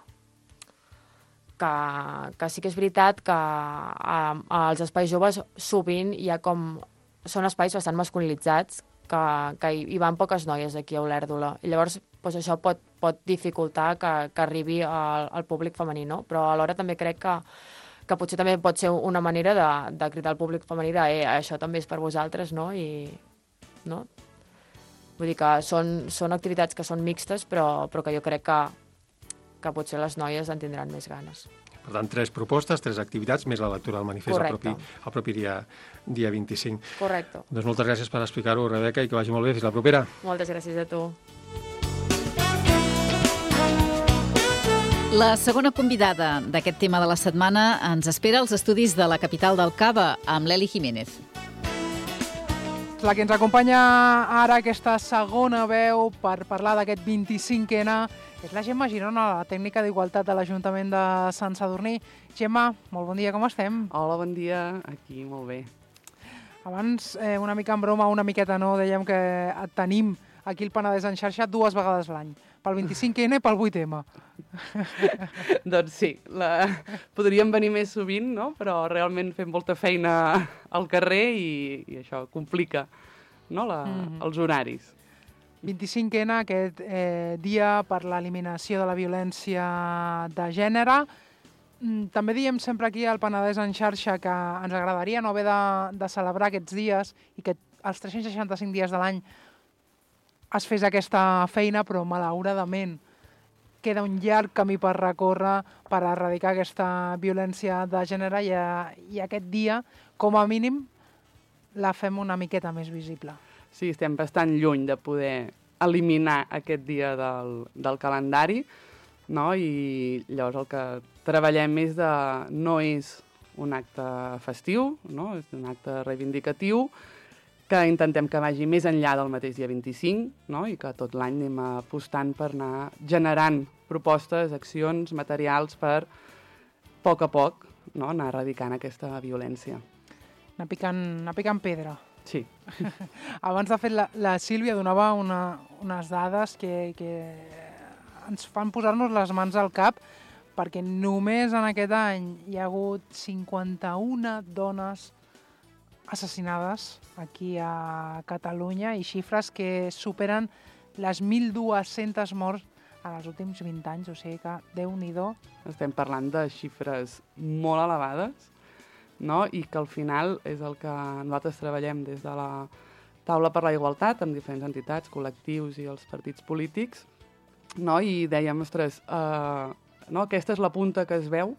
Que, que sí que és veritat que a, als espais joves sovint hi ha com... Són espais bastant masculinitzats, que, que hi, hi van poques noies aquí a Olèrdola. I llavors doncs això pot, pot dificultar que, que arribi al, al públic femení, no? Però alhora també crec que, que potser també pot ser una manera de, de cridar al públic femení de eh, això també és per vosaltres, no? I, no? Vull dir que són, són activitats que són mixtes, però, però que jo crec que que potser les noies en tindran més ganes. Per tant, tres propostes, tres activitats, més la lectura del manifest el propi, el propi dia, dia vint-i-cinc. Correcte. Doncs moltes gràcies per explicar-ho, Rebeca, i que vagi molt bé. Fins la propera. Moltes gràcies a tu. La segona convidada d'aquest tema de la setmana ens espera als estudis de la capital del Cava, amb l'Eli Jiménez. La que ens acompanya ara, aquesta segona veu per parlar d'aquest vint-i-cinc ena, és la Gemma Girona, la tècnica d'igualtat de l'Ajuntament de Sant Sadurní. Gemma, molt bon dia, com estem? Hola, bon dia, aquí, molt bé. Abans, eh, una mica en broma, una miqueta no, dèiem que et tenim aquí al Penedès en xarxa dues vegades l'any, pel vint-i-cinc ena i pel vuit ema. Doncs sí, la... podríem venir més sovint, no? Però realment fem molta feina al carrer i, i això complica, no? La... mm-hmm. els horaris. vint-i-cinc ena, aquest eh, dia per l'eliminació de la violència de gènere. Mm, també diem sempre aquí al Penedès en xarxa que ens agradaria no haver de, de celebrar aquests dies i que els tres-cents seixanta-cinc dies de l'any es fes aquesta feina, però malauradament queda un llarg camí per recórrer per erradicar aquesta violència de gènere i, i aquest dia, com a mínim, la fem una miqueta més visible. Sí, estem bastant lluny de poder eliminar aquest dia del, del calendari, no? I llavors el que treballem és de, no és un acte festiu, no? És un acte reivindicatiu, que intentem que vagi més enllà del mateix dia vint-i-cinc, no? I que tot l'any anem apostant per anar generant propostes, accions, materials per, a poc a poc, no? Anar erradicant aquesta violència. Anar picant, anar picant pedra. Sí. Abans, de fet, la, la Sílvia donava una, unes dades que, que ens fan posar-nos les mans al cap, perquè només en aquest any hi ha hagut cinquanta-una dones assassinades aquí a Catalunya i xifres que superen les mil dues-centes morts en els últims vint anys, o sigui que Déu-n'hi-do. Estem parlant de xifres molt elevades, no? I que al final és el que nosaltres treballem des de la Taula per la Igualtat, amb diferents entitats, col·lectius i els partits polítics, no? I dèiem, ostres, eh, no? Aquesta és la punta que es veu,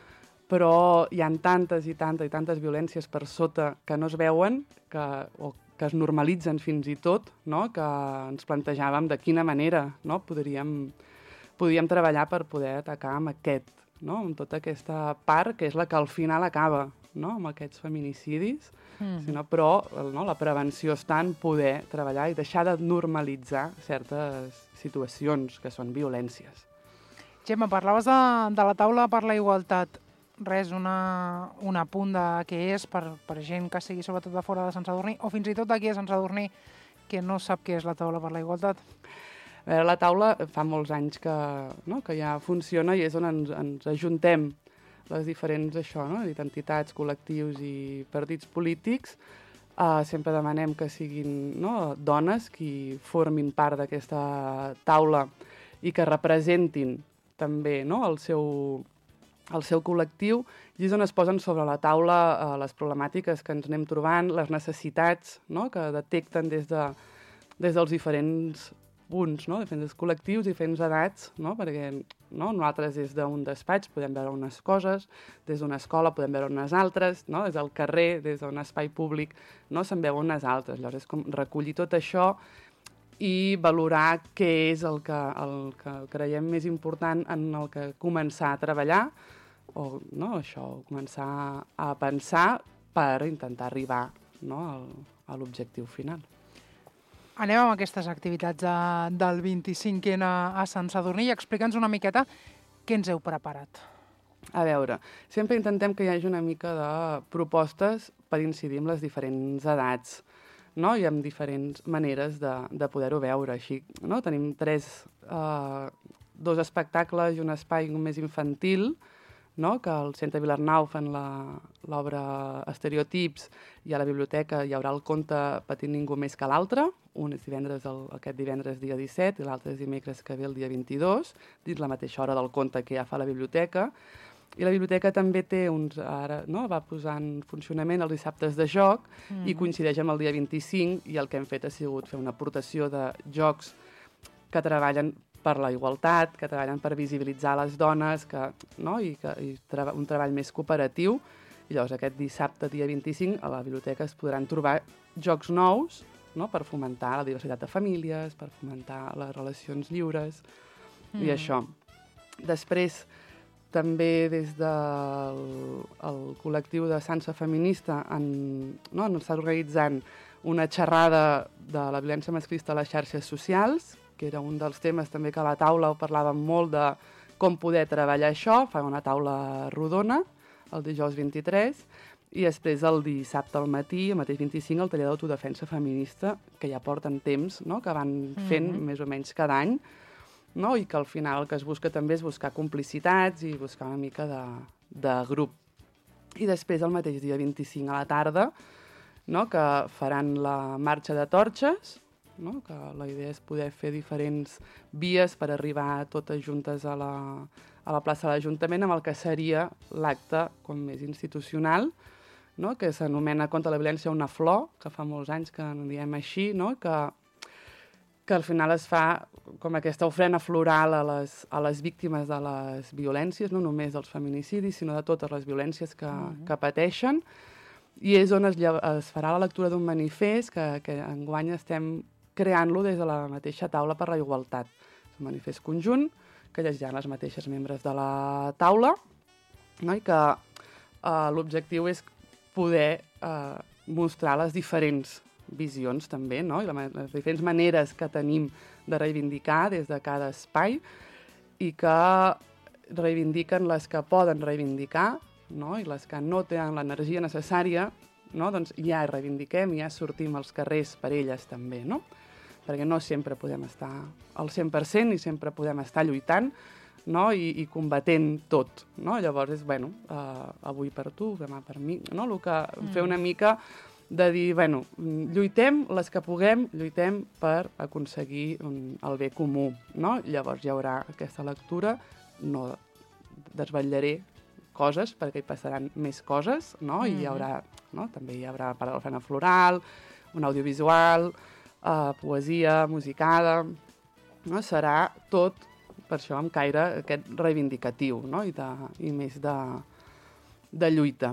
però hi ha tantes i tantes i tantes violències per sota que no es veuen, que, o que es normalitzen fins i tot, no? Que ens plantejàvem de quina manera, no? podríem, podríem treballar per poder atacar amb aquest, no? Amb tota aquesta part que és la que al final acaba, no? Amb aquests feminicidis, mm. sinó, però no? La prevenció està en poder treballar i deixar de normalitzar certes situacions que són violències. Gemma, parlaves de, de la taula per la igualtat. Res, una, un apunt de què és per, per gent que sigui sobretot de fora de Sant Sadurní, o fins i tot d'aquí a Sant Sadurní, que no sap què és la taula per la igualtat. A veure, la taula fa molts anys que, no? que ja funciona i és on ens, ens ajuntem les diferents això, no? entitats, col·lectius i partits polítics. Uh, sempre demanem que siguin no? dones qui formin part d'aquesta taula i que representin també no? el seu el seu col·lectiu, i és on es posen sobre la taula eh, les problemàtiques que ens anem trobant, les necessitats no? que detecten des, de, des dels diferents punts, no? diferents col·lectius, diferents edats, no? perquè no? nosaltres des d'un despatx podem veure unes coses, des d'una escola podem veure unes altres, no? des del carrer, des d'un espai públic, no? se'n veuen unes altres. Llavors és com recollir tot això i valorar què és el que, el que creiem més important en el que començar a treballar, o no, això, començar a pensar per intentar arribar no, al, a l'objectiu final. Anem amb aquestes activitats de, del vint-i-cinc ena a Sant Sadurní i explica'ns una miqueta què ens heu preparat. A veure, sempre intentem que hi hagi una mica de propostes per incidir en les diferents edats, no? I amb diferents maneres de, de poder-ho veure. Així, no? Tenim tres, eh, dos espectacles i un espai més infantil, no? Que al Centre Vilarnau fan l'obra Estereotips i a la biblioteca hi haurà el conte Patint ningú més que l'altre. Un és divendres, el, aquest divendres dia disset i l'altre és dimecres que ve el dia vint-i-dos, dins la mateixa hora del conte que ja fa la biblioteca. I la biblioteca també té uns... Ara no? va posar en funcionament els dissabtes de joc mm. i coincideix amb el dia vint-i-cinc, i el que hem fet ha sigut fer una aportació de jocs que treballen per la igualtat, que treballen per visibilitzar les dones, que, no? I, que, i treba, un treball més cooperatiu. I llavors aquest dissabte, dia vint-i-cinc, a la biblioteca es podran trobar jocs nous, no? Per fomentar la diversitat de famílies, per fomentar les relacions lliures mm. i això. Després, també des del el col·lectiu de Sansa Feminista en, no? en està organitzant una xerrada de la violència masclista a les xarxes socials, que era un dels temes també que a la taula ho parlàvem molt de com poder treballar això. Fa una taula rodona el dijous vint-i-tres i després el dissabte al matí, el mateix vint-i-cinc, el taller d'autodefensa feminista, que ja porten temps, no? Que van fent mm-hmm. més o menys cada any, no? I que al final el que es busca també és buscar complicitats i buscar una mica de, de grup. I després el mateix dia vint-i-cinc a la tarda, no? Que faran la marxa de torxes, no? Que la idea és poder fer diferents vies per arribar totes juntes a la, a la plaça de l'Ajuntament amb el que seria l'acte com més institucional, no? Que s'anomena Contra la violència una flor, que fa molts anys que en diem així, no? que, que al final es fa com aquesta ofrena floral a les, a les víctimes de les violències, no només dels feminicidis, sinó de totes les violències que, mm-hmm. que pateixen, i és on es, es farà la lectura d'un manifest que, que enguany estem creant-lo des de la mateixa taula per la igualtat. És un manifest conjunt que llegiran les mateixes membres de la taula, no? I que eh, l'objectiu és poder eh, mostrar les diferents visions també, no? I la, les diferents maneres que tenim de reivindicar des de cada espai i que reivindiquen les que poden reivindicar, no? I les que no tenen l'energia necessària, no? Doncs ja reivindiquem i ja sortim als carrers per elles també, no? Perquè no sempre podem estar al cent per cent i sempre podem estar lluitant, no? I, i combatent tot, no? Llavors és, bueno, uh, avui per tu, demà per mi, no? El que mm. fer una mica de dir, bueno, lluitem les que puguem, lluitem per aconseguir un, el bé comú, no? Llavors hi haurà aquesta lectura, no desvetllaré coses, perquè hi passaran més coses, no? Mm-hmm. I hi haurà, no? També hi haurà part de l'ofrena floral, un audiovisual, eh, poesia, musicada, no? Serà tot, per això, amb caire aquest reivindicatiu, no? I, de, i més de, de lluita.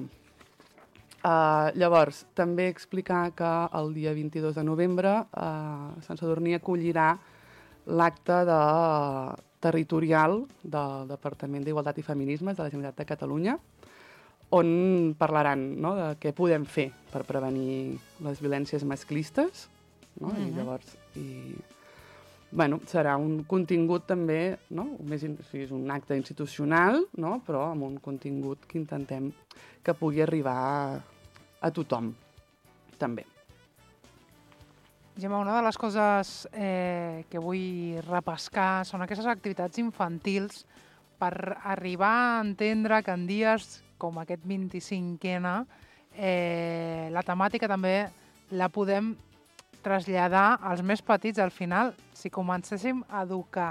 Uh, llavors, també explicar que el dia vint-i-dos de novembre uh, Sant Sadurní acollirà l'acte de, territorial del Departament d'Igualtat i Feminismes de la Generalitat de Catalunya, on parlaran, no?, de què podem fer per prevenir les violències masclistes, no? Mm-hmm. I llavors, i, bueno, serà un contingut també, no?, més, o sigui, és un acte institucional, no?, però amb un contingut que intentem que pugui arribar a, a tothom, també. Gemma, una de les coses eh, que vull repescar són aquestes activitats infantils per arribar a entendre que en dies com aquest vint-i-cinquena eh, la temàtica també la podem traslladar als més petits. Al final, si comencéssim a educar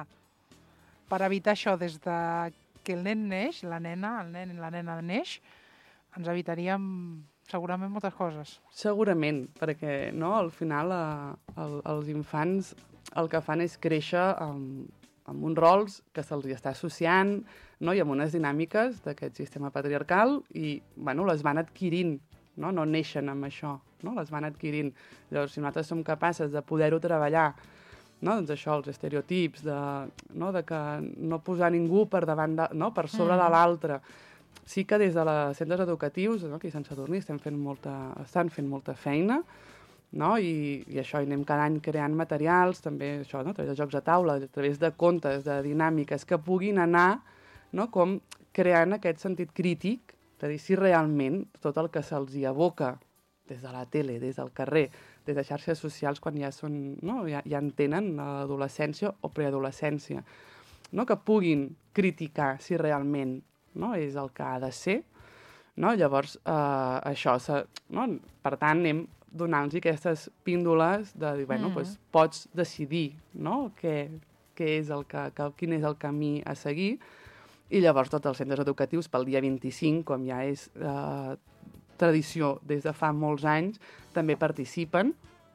per evitar això des de que el nen neix, la nena, el nen i la nena neix, ens evitaríem segurament moltes coses. Segurament, perquè no, al final eh, el, els infants el que fan és créixer amb, amb uns rols que se'ls està associant, no, i amb unes dinàmiques d'aquest sistema patriarcal i bueno, les van adquirint, no, no neixen amb això, no, les van adquirint. Llavors, si nosaltres som capaces de poder-ho treballar, no, doncs això, els estereotips, de, no, de que no posar ningú per davant de, no, per sobre mm. de l'altre. Sí que des de les centres educatius, no, aquí a Sant Sadurní estem fent molta, estan fent molta feina, no? I, i això, i anem cada any creant materials, també això, no? A través de jocs de taula, a través de contes, de dinàmiques, que puguin anar, no?, com creant aquest sentit crític, és a dir, si realment tot el que se'ls hi aboca des de la tele, des del carrer, des de xarxes socials, quan ja són, no?, ja, ja entenen l'adolescència o preadolescència, no?, que puguin criticar si realment, no?, és el que ha de ser, no? Llavors, eh, això, no? Per tant, anem donant-los aquestes píndoles de dir, bueno, mm. doncs pots decidir, no?, què, què és el que, que, quin és el camí a seguir, i llavors tots els centres educatius pel dia vint-i-cinc, com ja és eh, tradició des de fa molts anys, també participen,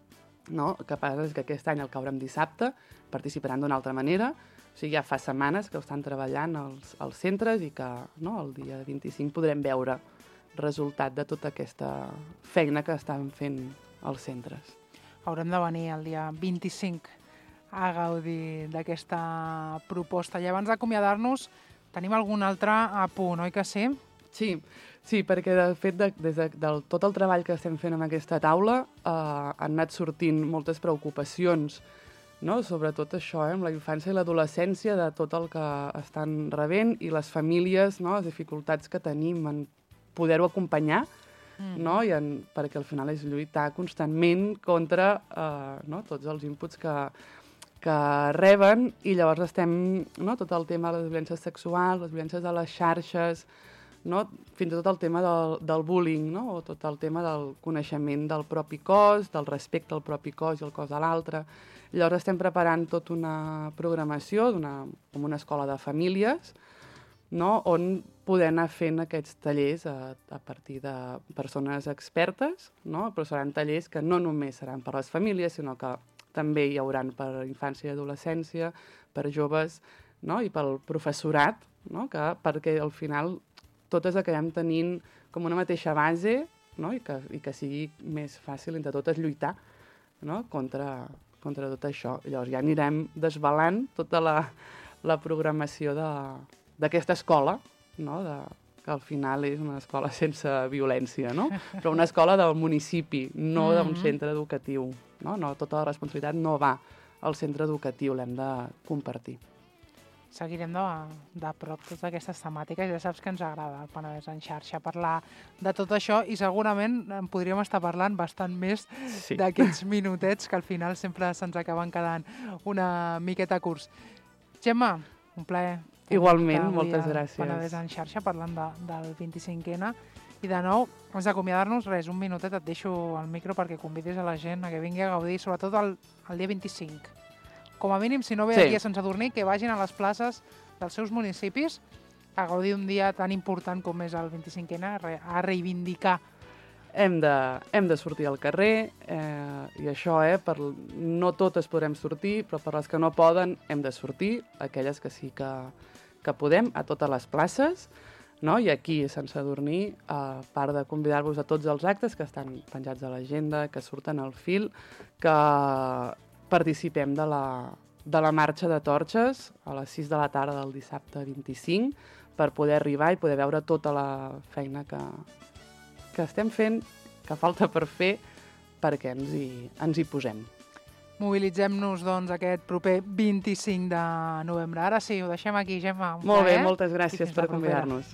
no? El que passa és que aquest any, al caure en dissabte, participaran d'una altra manera. O sigui, ja fa setmanes que ho estan treballant els, els centres i que, no, el dia vint-i-cinc podrem veure resultat de tota aquesta feina que estan fent els centres. Haurem de venir el dia vint-i-cinc a gaudir d'aquesta proposta. I abans d'acomiadar-nos, tenim algun altre apunt, oi que sí? Sí, sí, perquè de fet, de, des de del, tot el treball que estem fent amb aquesta taula eh, han anat sortint moltes preocupacions, no? Sobretot això, eh, amb la infància i l'adolescència, de tot el que estan rebent i les famílies, no?, les dificultats que tenim en poder-ho acompanyar, mm. no? I en, perquè al final és lluitar constantment contra eh, no?, tots els inputs que, que reben, i llavors estem, no?, tot el tema de les violències sexuals, les violències de les xarxes, no?, fins i tot el tema del, del bullying, no?, o tot el tema del coneixement del propi cos, del respecte al propi cos i al cos de l'altre. Llavors estem preparant tota una programació d'una, com una escola de famílies, no?, on poder anar fent aquests tallers a, a partir de persones expertes, no?, però seran tallers que no només seran per les famílies, sinó que també hi hauran per infància i adolescència, per joves, no?, i pel professorat, no?, que, perquè al final totes acabem tenint com una mateixa base, no?, i que, i que sigui més fàcil entre totes lluitar, no?, contra, contra tot això. Llavors ja anirem desvelant tota la, la programació d'aquesta escola, no?, de, que al final és una escola sense violència, no?, però una escola del municipi, no d'un centre educatiu, no? No, tota la responsabilitat no va al centre educatiu, l'hem de compartir. Seguirem de, de prop totes aquestes temàtiques. Ja saps que ens agrada el Penedès en xarxa parlar de tot això, i segurament en podríem estar parlant bastant més sí. d'aquests minutets que al final sempre se'ns acaben quedant una miqueta curts. Gemma, un plaer. Igualment, moltes gràcies. Penedès en xarxa parlant de, del vint-i-cinquena. I de nou, abans d'acomiadar-nos, res, un minutet et deixo el micro perquè convidis a la gent a que vingui a gaudir, sobretot el, el dia vint-i-cinc. Com a mínim, si no ve sí. aquí a Sant Sadurní, que vagin a les places dels seus municipis a gaudir un dia tan important com és el vint-i-cinc ena, a reivindicar. Hem de, hem de sortir al carrer, eh, i això, eh, per, no totes podrem sortir, però per les que no poden hem de sortir, aquelles que sí que, que podem, a totes les places, no? I aquí, a Sant Sadurní, a part de convidar-vos a tots els actes que estan penjats a l'agenda, que surten al fil, que participem de la, de la marxa de torxes a les sis de la tarda del dissabte vint-i-cinc per poder arribar i poder veure tota la feina que, que estem fent, que falta per fer, perquè ens hi, ens hi posem. Mobilitzem-nos, doncs, aquest proper vint-i-cinc de novembre. Ara sí, ho deixem aquí, Gemma. Molt bé, moltes gràcies per convidar-nos.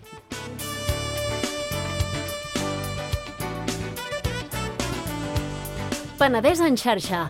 Penedès en xarxa.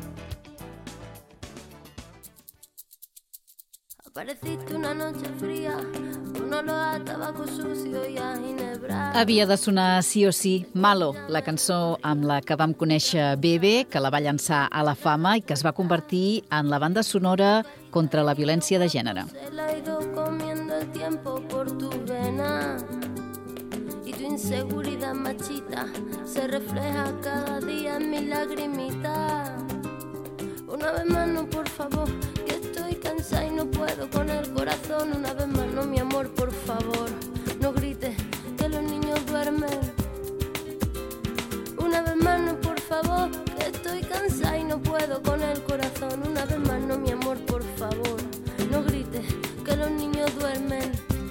Apareciste una noche fría, un olor a tabaco sucio y a ginebra. Havia de sonar sí o sí Malo, la cançó amb la que vam conèixer Bebe, que la va llançar a la fama i que es va convertir en la banda sonora contra la violència de gènere. Se la ha ido comiendo el tiempo por tu vena y tu inseguridad machista se refleja cada día en mis lagrimitas. Una vez más no, por favor, que estoy cansada y no puedo con el corazón. Una vez más no, mi amor, por favor, no grites que los niños duermen. Una vez más no, por favor, que estoy cansada y no puedo con el corazón. Una vez más no, mi amor, por favor, no grites que los niños duermen.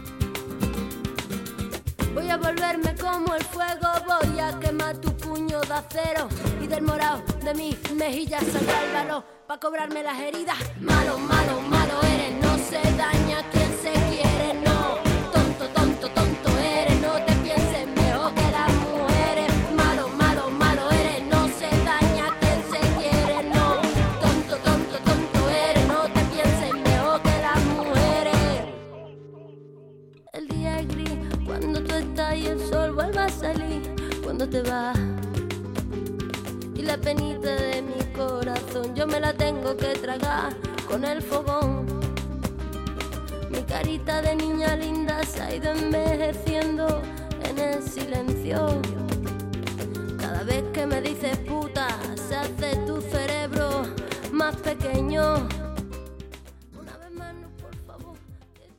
Voy a volverme como el fuego, voy a quemar tu puño de acero y del morado de mis mejillas saldrá el valor pa' cobrarme las heridas. Malo, malo, malo eres, no se daña quien se quiere, no. Tonto, tonto, tonto eres, no te pienses mejor que las mujeres. Malo, malo, malo eres, no se daña quien se quiere, no. Tonto, tonto, tonto eres, no te pienses mejor que las mujeres. El día es gris cuando tú estás y el sol vuelve a salir cuando te vas. Y la penita de mi corazón yo me la tengo que tragar con el fogón. Mi carita de niña linda se ha ido envejeciendo en el silencio. Cada vez que me dices puta se hace tu cerebro más pequeño.